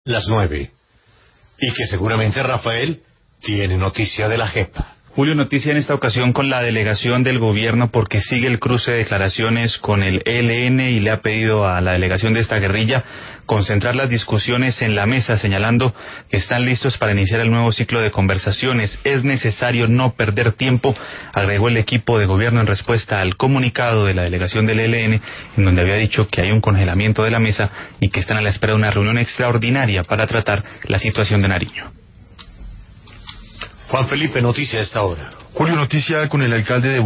Las 9. Y que seguramente Rafael tiene noticia de la JEP. Julio, noticia en esta ocasión con la delegación del gobierno porque sigue el cruce de declaraciones con el ELN y le ha pedido a la delegación de esta guerrilla concentrar las discusiones en la mesa, señalando que están listos para iniciar el nuevo ciclo de conversaciones. Es necesario no perder tiempo, agregó el equipo de gobierno en respuesta al comunicado de la delegación del ELN, en donde había dicho que hay un congelamiento de la mesa y que están a la espera de una reunión extraordinaria para tratar la situación de Nariño. Juan Felipe, noticia a esta hora. Julio, noticia con el alcalde de